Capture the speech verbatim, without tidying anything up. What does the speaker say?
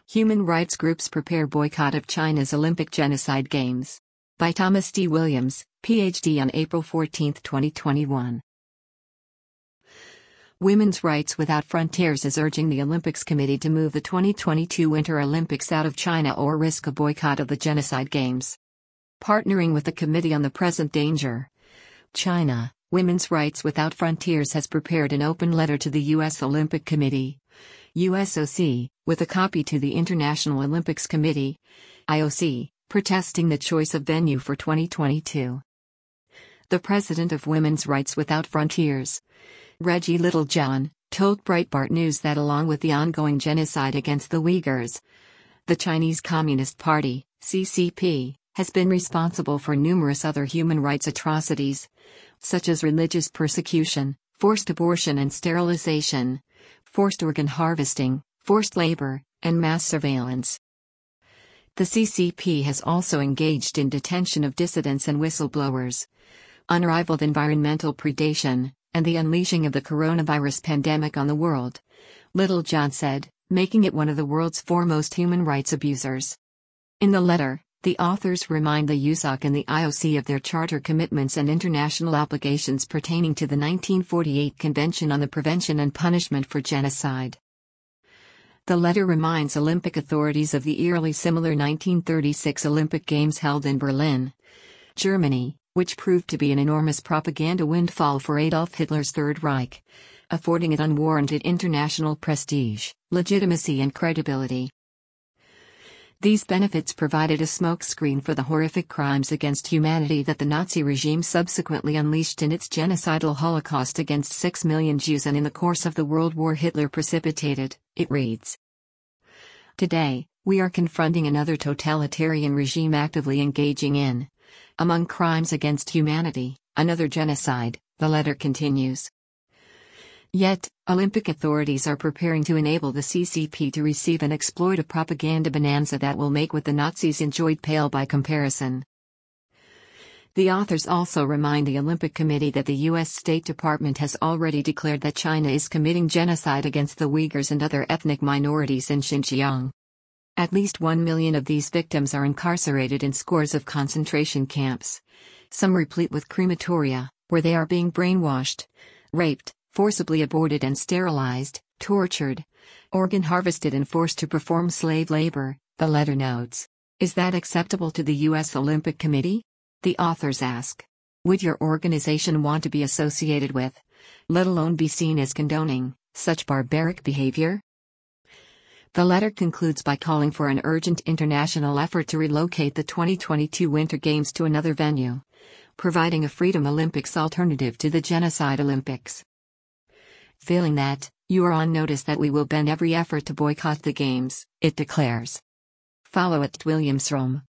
Human rights groups prepare boycott of China's Olympic genocide games. By Thomas D. Williams, P H D on April fourteenth, twenty twenty-one. Women's Rights Without Frontiers is urging the Olympics Committee to move the twenty twenty-two Winter Olympics out of China or risk a boycott of the genocide games. Partnering with the Committee on the Present Danger, China, Women's Rights Without Frontiers has prepared an open letter to the U S Olympic Committee, U S O C, with a copy to the International Olympics Committee, I O C, protesting the choice of venue for twenty twenty-two. The president of Women's Rights Without Frontiers, Reggie Littlejohn, told Breitbart News that along with the ongoing genocide against the Uyghurs, the Chinese Communist Party, C C P, has been responsible for numerous other human rights atrocities, such as religious persecution, forced abortion and sterilization, forced organ harvesting, forced labor, and mass surveillance. The C C P has also engaged in detention of dissidents and whistleblowers, unrivaled environmental predation, and the unleashing of the coronavirus pandemic on the world, Littlejohn said, making it one of the world's foremost human rights abusers. In the letter, the authors remind the U S O C and the I O C of their charter commitments and international obligations pertaining to the nineteen forty-eight Convention on the Prevention and Punishment for Genocide. The letter reminds Olympic authorities of the eerily similar nineteen thirty-six Olympic Games held in Berlin, Germany, which proved to be an enormous propaganda windfall for Adolf Hitler's Third Reich, affording it unwarranted international prestige, legitimacy and credibility. These benefits provided a smokescreen for the horrific crimes against humanity that the Nazi regime subsequently unleashed in its genocidal Holocaust against six million Jews and in the course of the World War Hitler precipitated, it reads. Today, we are confronting another totalitarian regime actively engaging in, among crimes against humanity, another genocide, the letter continues. Yet, Olympic authorities are preparing to enable the C C P to receive and exploit a propaganda bonanza that will make what the Nazis enjoyed pale by comparison. The authors also remind the Olympic Committee that the U S State Department has already declared that China is committing genocide against the Uyghurs and other ethnic minorities in Xinjiang. At least one million of these victims are incarcerated in scores of concentration camps, some replete with crematoria, where they are being brainwashed, raped, forcibly aborted and sterilized, tortured, organ harvested and forced to perform slave labor, the letter notes. Is that acceptable to the U S Olympic Committee? The authors ask. Would your organization want to be associated with, let alone be seen as condoning, such barbaric behavior? The letter concludes by calling for an urgent international effort to relocate the twenty twenty-two Winter Games to another venue, providing a Freedom Olympics alternative to the Genocide Olympics. Failing that, you are on notice that we will bend every effort to boycott the Games, it declares. Follow at Williamsrom.